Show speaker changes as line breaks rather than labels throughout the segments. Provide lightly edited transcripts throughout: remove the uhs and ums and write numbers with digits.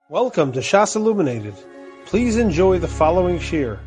Welcome to Shas Illuminated. Please enjoy the following shir.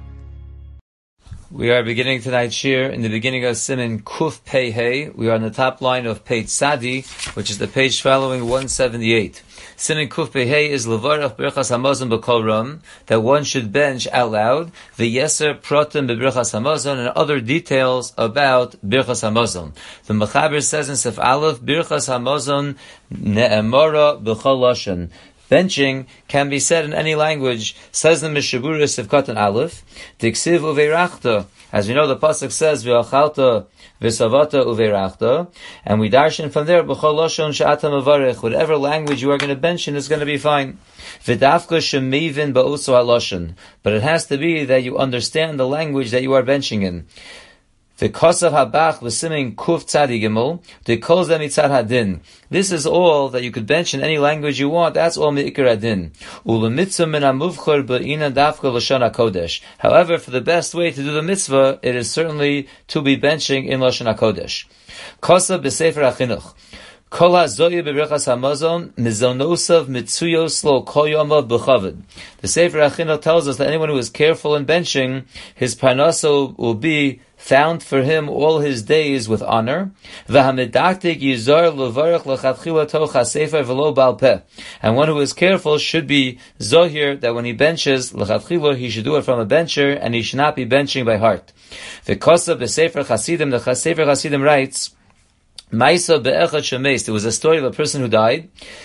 We are beginning tonight's shir in the beginning of Siman Kuf Pei Hey. We are on the top line of Pei Tzadi, which is the page following 178. Siman Kuf Pei Hey is Levarach Birchas Hamazon B'Kol Ram, that one should bench out loud, the Yeser Protem B'Birchas Hamazon, and other details about Birchas Hamazon. The Mechaber says in Sef Aleph, Birchas Hamazon Ne'emara B'Chol Lashon. Benching can be said in any language. Says the Mishabura Sivkat and Aleph, Diksiv uveirachta. As we know, the pasuk says V'achalta v'savata uveirachta, and we darshan from there B'chol lashon she'ata mavarich. Whatever language you are going to bench in is going to be fine. V'dafka shemevin ba'uso halashon. But it has to be that you understand the language that you are benching in. The kosav habach v'simin kuf tzadi gimel. The kol zeh mitzad hadin. This is all that you could bench in any language you want. That's all me'ikar hadin. Ulemitzvah min hamuvchor b'ina dafka l'shon hakodesh. However, for the best way to do the mitzvah, it is certainly to be benching in lashon hakodesh. Kosav b'sefer hachinuch. Kol hazoye b'birchas hamazon mizonosav mitzuyos lo kol yomav b'chavod. The Sefer HaChinuch tells us that anyone who is careful in benching, his parnasa will be found for him all his days with honor. V'hamedaktik yizar levarach lechatchila toch hasefer v'lo bal peh. And one who is careful should be zohir that when he benches lechatchila, he should do it from a bencher and he should not be benching by heart. V'kosav b'sefer Chasidim, the Sefer Chasidim writes, Maisa be'echad shemeis. There was a story of a person who died.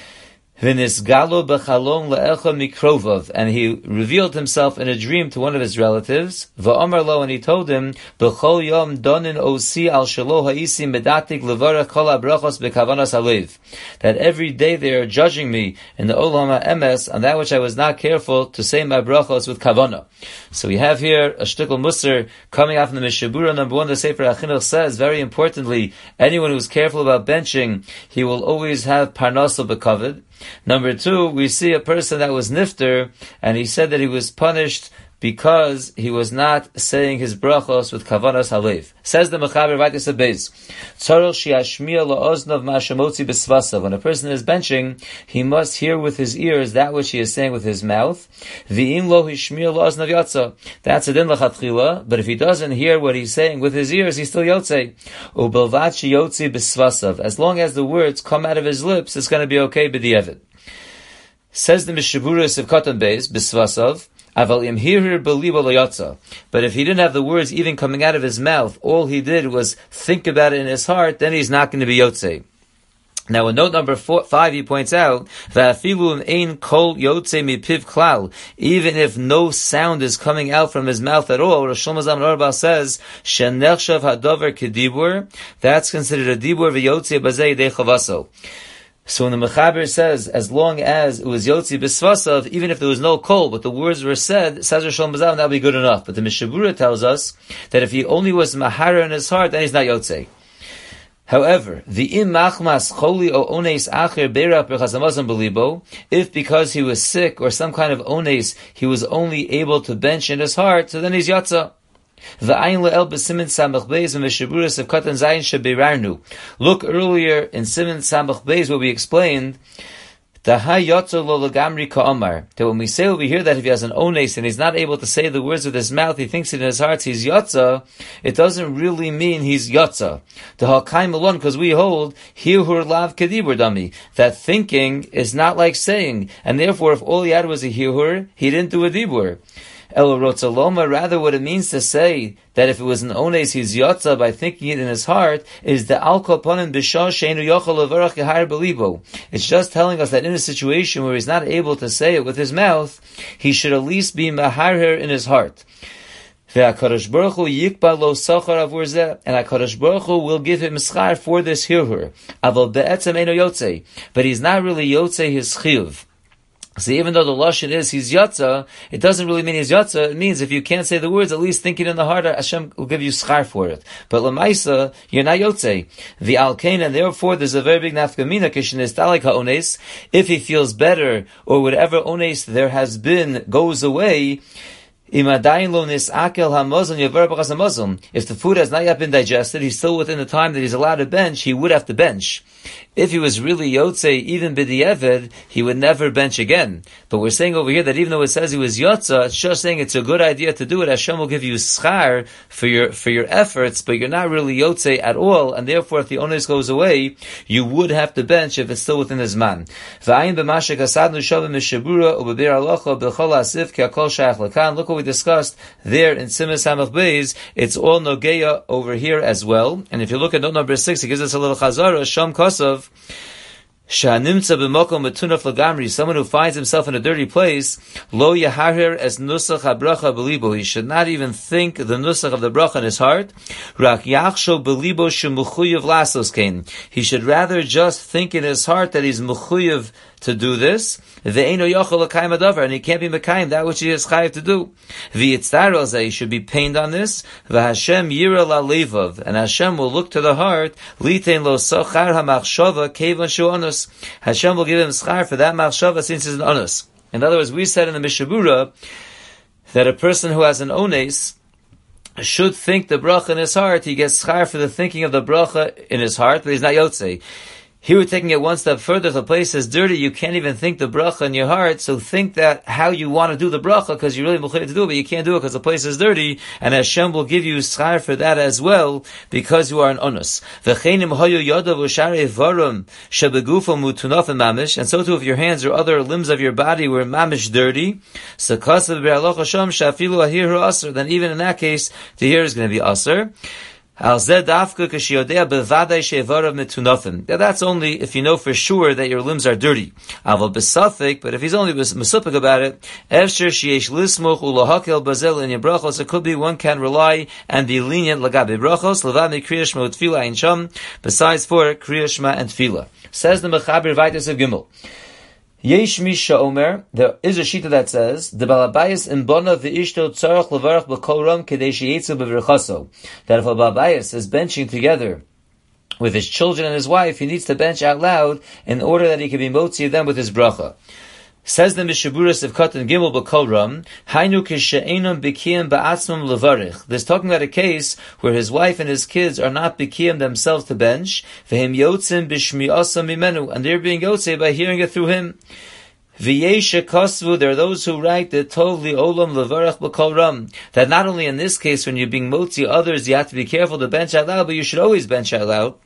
V'nisgalo b'chalom le'echad mikrovav, and he revealed himself in a dream to one of his relatives. V'omar lo, and he told him, b'chol yom donin osi al shelo ha'isi medatik levarach kol habrachos b'kavanas halev. That every day they are judging me in the olam ha'emes on that which I was not careful to say my brachos with kavana. So we have here a shtickle musar coming out from the Mishabura. Number one, the Sefer HaChinuch says, very importantly, anyone who is careful about benching, he will always have parnasa b'kavod. Number two, we see a person that was nifter, and he said that he was punished because he was not saying his brachos with kavanas halev. Says the Mechaber Vaytis Abeis, Tzarol shiashmiya la'oznav ma'ashemotzi b'svasav. When a person is benching, he must hear with his ears that which he is saying with his mouth. V'im lo hishmiya la'oznav yatsa. That's a din l'chatchila, but if he doesn't hear what he's saying with his ears, he's still yotzei. U'belvat sheyotzi b'svasav. As long as the words come out of his lips, it's going to be okay b'di'evid. Says the Mishabura Sivkatan Beis, b'svasav, but if he didn't have the words even coming out of his mouth, all he did was think about it in his heart, then he's not going to be yotzei. Now in note number 5, he points out that even if no sound is coming out from his mouth at all, Rosh Shlomo Zalman Auerbach says, that's considered a dibur v'yotzei bazei dei chavaso. So when the Mechaber says, as long as it was Yotzi B'svasav, even if there was no kol, but the words were said, says Rosh Shlomo Zalman, that would be good enough. But the Mishabura tells us that if he only was Mahara in his heart, then he's not Yotzei. However, the im machmas choli o ones acher beirach b'chas hamazon b'libo, if because he was sick or some kind of ones, he was only able to bench in his heart, so then he's Yotza. Look earlier in Siman Samach Beis where we explained that when we say over here that if he has an ones and he's not able to say the words with his mouth, he thinks it in his heart he's yotza, it doesn't really mean he's yotza. The hakaim alone, because we hold hiur lav kedibur dami, that thinking is not like saying, and therefore if all he had was a hiur, he didn't do a dibur. El Rotzaloma, rather what it means to say that if it was an ones he's yotza by thinking it in his heart is the al koponim b'shah sheinu yochel levarach yehar belibo. It's just telling us that in a situation where he's not able to say it with his mouth, he should at least be maharher in his heart. And HaKadosh Baruch Hu will give him schar for this hirhur. But he's not really yotzei his chiyuv. So even though the lashon is he's yatza, it doesn't really mean he's yatza. It means if you can't say the words, at least think it in the heart. Hashem will give you schar for it. But lemaisa, you're not yotzei. The alkain, and therefore there's a very big nafkamina kishin is talek ha'ones. If he feels better or whatever ones there has been goes away, If the food has not yet been digested, he's still within the time that he's allowed to bench, he would have to bench. If he was really Yotzei, even B'di'evid, he would never bench again. But we're saying over here that even though it says he was Yotza, it's just saying it's a good idea to do it. Hashem will give you schar for your efforts, but you're not really Yotzei at all, and therefore if the onus goes away, you would have to bench if it's still within his man. Look what we discussed there in Simas Hamach Beis. It's all Nogeya over here as well. And if you look at note number 6, it gives us a little chazara, Sham Kosov, Shanimtza b'mokom metunaf lagamri, someone who finds himself in a dirty place, lo yaharher es nusach habracha belibo. He should not even think the nusach of the bracha in his heart. Rak yachsho belibo shemuchuyev lasos kein. He should rather just think in his heart that he's mechuyev to do this, and he can't be mekayim that which he is chayiv to do. He should be pained on this. Hashem yira la levav, and Hashem will look to the heart. Litein lo sochar hamachshava kevan shu onus. Hashem will give him schar for that machshava since it's an onus. In other words, we said in the Mishabura that a person who has an ones should think the bracha in his heart. He gets schar for the thinking of the bracha in his heart, but he's not yotzei. Here we're taking it one step further. If the place is dirty, you can't even think the bracha in your heart, so think that how you want to do the bracha, because you're really mechuyev to do it, but you can't do it because the place is dirty, and Hashem will give you schar for that as well, because you are an onus. And so too if your hands or other limbs of your body were mamish dirty, then even in that case, the hair is going to be aser. That's only if you know for sure that your limbs are dirty. But if he's only mesupik about it, it could be one can rely and be lenient besides for Kriya Shema and Tefillah. Says the Mechaber Vaitis of Gimel. Yesh Misha Omer, there is a shita that says, the Balabayas imbona v'ishto tzarach levarach b'kol ram kedei sheyetzu b'virchaso. That if a Balabayas is benching together with his children and his wife, he needs to bench out loud in order that he can be motzi them with his bracha. Says the Mishaburas of Katan Gimel B'Kol Ram, Hainu Kishe'enum B'Kiyam Ba'atzmam Levarich. This talking about a case where his wife and his kids are not B'Kiyam themselves to bench, V'hem Yotzim B'Shmi'asa Mimenu, and they're being Yotzei by hearing it through him. V'yesha Kosvu, there are those who write that Tov Li'olam Levarich B'Kol Ram, that not only in this case when you're being motzi others, you have to be careful to bench out loud, but you should always bench out loud.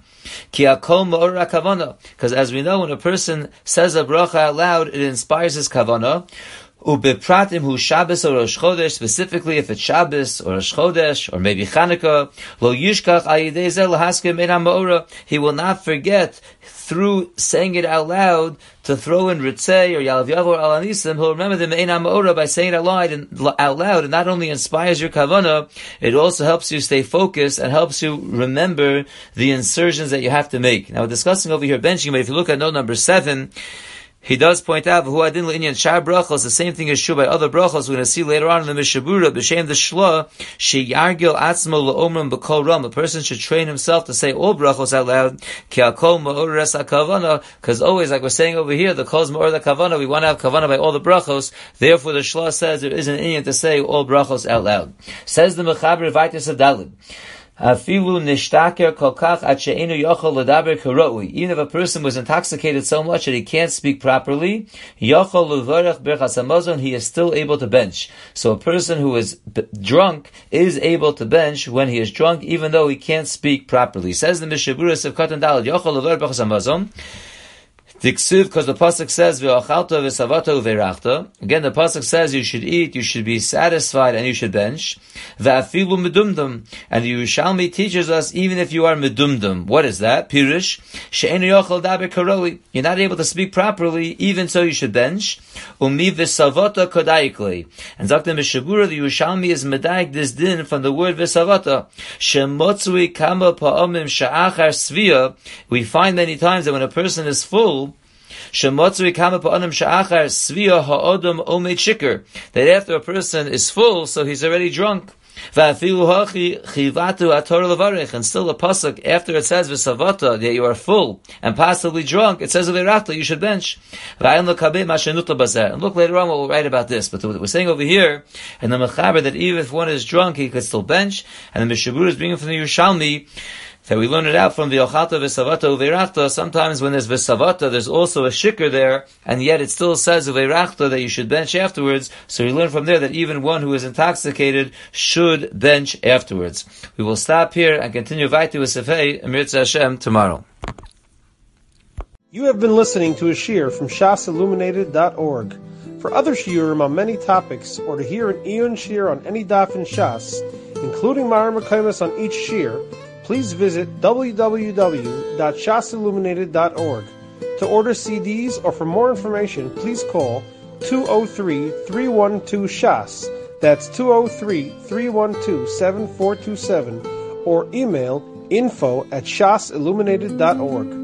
Because as we know, when a person says a bracha out loud, it inspires his kavanah. Ubepratim hu Shabbos or Rosh Chodesh, specifically if it's Shabbos or Rosh Chodesh or maybe Chanukah, lo yishkach ayidei zeh lahaskim ein ha'ma'ora. He will not forget through saying it out loud to throw in Ritzei or Yalav Yav or Al Anisim. He'll remember the ein ha'ma'ora by saying it out loud. It not only inspires your kavanah, it also helps you stay focused and helps you remember the insertions that you have to make. Now we're discussing over here benching, but if you look at note number 7, he does point out who adin le'inyan shar brachos. The same thing is true by other brachos. We're going to see later on in the Mishabura b'shem the shla sheyargil atzmo le'omrim b'kol ram. A person should train himself to say all brachos out loud. Ki akol ma'or res hakavana. Because always, like we're saying over here, the kol's ma'or the kavana. We want to have kavana by all the brachos. Therefore, the shla says there is an inyan to say all brachos out loud. Says the Mechaber Vaitis of Dalid. Even if a person was intoxicated so much that he can't speak properly, he is still able to bench. So a person who is drunk is able to bench when he is drunk, even though he can't speak properly. Says the Mishaburas of Katan Daled, because the pasuk says v'achalta v'savata uveirachta. Again, the pasuk says you should eat, you should be satisfied, and you should bench. V'afilu medumdum, and the Yerushalmi teaches us even if you are medumdum. What is that? Pirush she'enu yochel daber karoi. You're not able to speak properly, even so you should bench. Umi v'savata kodaikli. And Zakta Mishabura, the Yerushalmi is medaik this din from the word v'savata. Shemotzui kama pa'omim sha'achar svia. We find many times that when a person is full, that after a person is full, so he's already drunk. And still a pasuk after it says v'savata that you are full and possibly drunk, it says v'irachta you should bench. And look later on what we'll write about this. But we're saying over here in the Mechaber that even if one is drunk, he could still bench. And the Mishabur is bringing from the Yerushalmi that we learn it out from the Ochalta v'savata uveirachta. Sometimes when there's v'savata, there's also a shikr there, and yet it still says uveirachta that you should bench afterwards. So we learn from there that even one who is intoxicated should bench afterwards. We will stop here and continue Vaytu with Sefei Emirtz Hashem tomorrow.
You have been listening to a shiur from shasilluminated.org. For other shiurim on many topics, or to hear an Iyun shiur on any daf in Shas, including Mara Mekaymas on each shiur, please visit www.shasilluminated.org. To order CDs or for more information, please call 203-312-SHAS. That's 203-312-7427, or email info@shasilluminated.org.